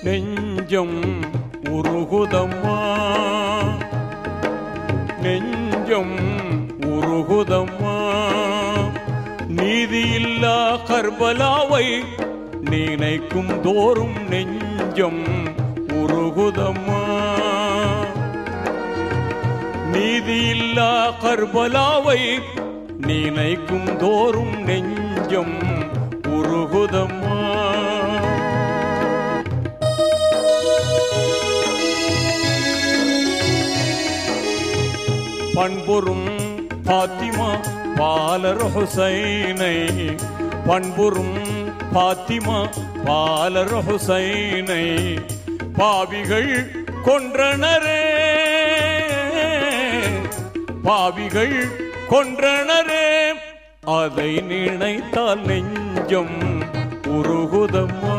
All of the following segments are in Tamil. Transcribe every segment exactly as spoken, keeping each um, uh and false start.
நெஞ்சம் உருகுதம்மா நெஞ்சம் உருகுதம்மா நீதியில்லா கர்பலாவை நினைக்கும் தோறும் நெஞ்சம் உருகுதம்மா நீதியில்லா கர்பலாவை நினைக்கும் தோறும் நெஞ்சம் உருகுதம்மா பண்புறும் பாத்திமா பாலர் ஹுசைனை பண்புறும் பாத்திமா பாலர் ஹுசைனை பாவிகள் கொன்றனரே பாவிகள் கொன்றனரே அதை நினைத்தால் நெஞ்சம் உருகுதம்மா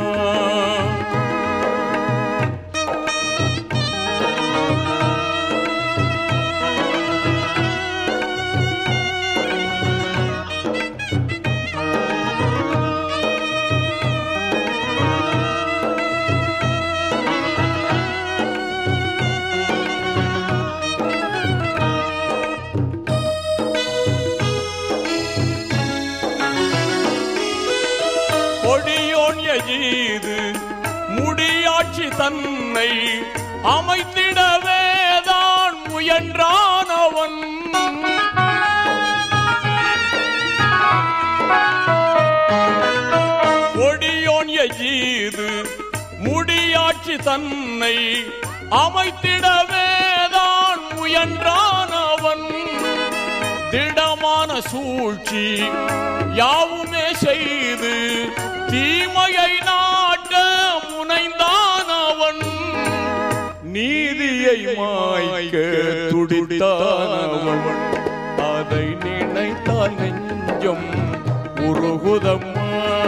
முடியாட்சி தன்னை அமைத்திடவேதான் முயன்றானவன் கொடியோன் யஜீது முடியாட்சி தன்னை அமைத்திடவேதான் முயன்றானவன் திடமான சூழ்ச்சி யாவுமே செய்து தீமையை நாட்ட முனைந்தான் அவன் நீதியை மாய்க்க துடித்தான் அவன் அதை நினைத்தால் நெஞ்சம் உருகுதம்மா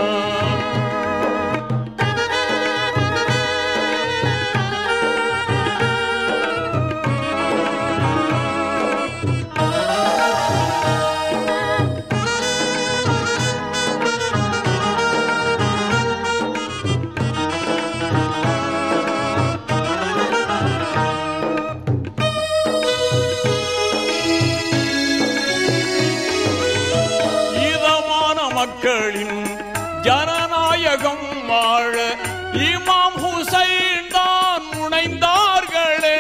மக்களின் ஜனநாயகம் வாழ இமாம் ஹுசைன் தான் முனைந்தார்களே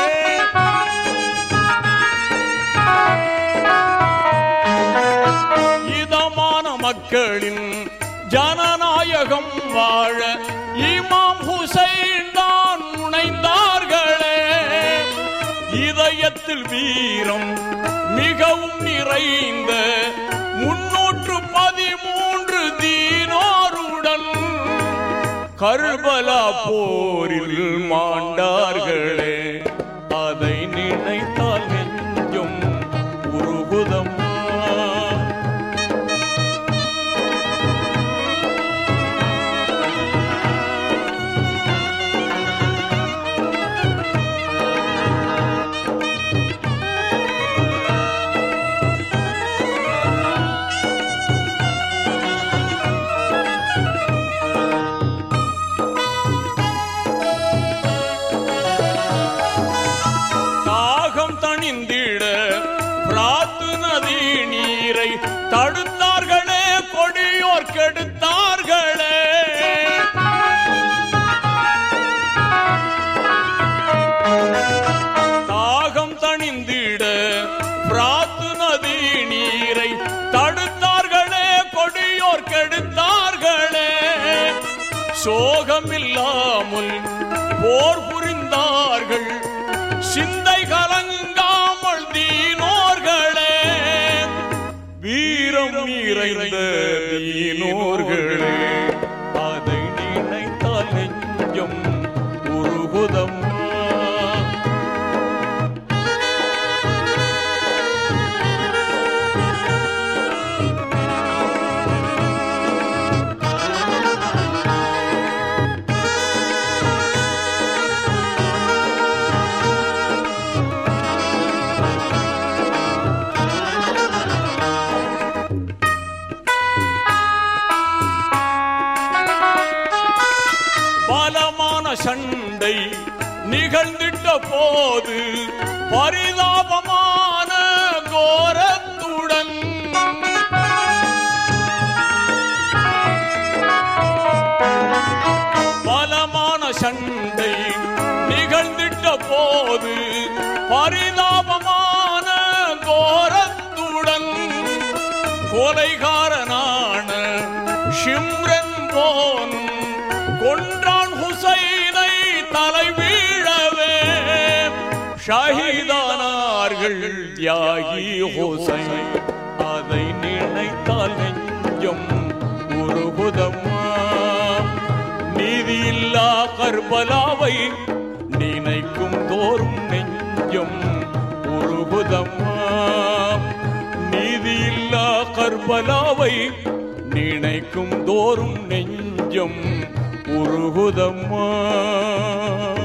இதமான மக்களின் ஜனநாயகம் வாழ இமாம் ஹுசைன் தான் முனைந்தார்களே இதயத்தில் வீரம் மிகவும் நிறைந்த முன்னூற்று பதிமூன்று தீனாருடன் கர்பலா போரில் மாண்டார்களே அதை நினைத்தால் நெஞ்சம் உருகுதம்மா தடுத்தார்களே கொடியோர் கெடுத்தார்களே தாகம் தணிந்திட பிராத்து நதி நீரை தடுத்தார்களே கொடியோர் கெடுத்தார்களே சோகமில்லாமல் போர் புரிந்தார்கள் சிந்தை கலங்காமல் தீனோர்களே வீரம் நிறைந்த தீனோர்களே அதை நினைத்தால் நெஞ்சம் உருகுதம்மா பலமான சண்டை நிகழ்ந்திட்ட போது பரிதாபமான கோரத்துடன் பலமான சண்டை நிகழ்ந்திட்ட போது பரிதாபமான கோரத்துடன் கொலைகாரனான ஷிம்ரன் போன் கொன்றான் ஹுசைனை தலை வீழவே. ஷஹீதானார்கள் தியாகி ஹுசைன், அதை நினைத்தால் நெஞ்சம் உருகுதம்மா. நீதியில்லா கர்பலாவை நினைக்கும் தோறும் நெஞ்சம் உருகுதம்மா. நீதியில்லா கர்பலாவை நினைக்கும் தோறும் நெஞ்சம் உருகுதம்மா.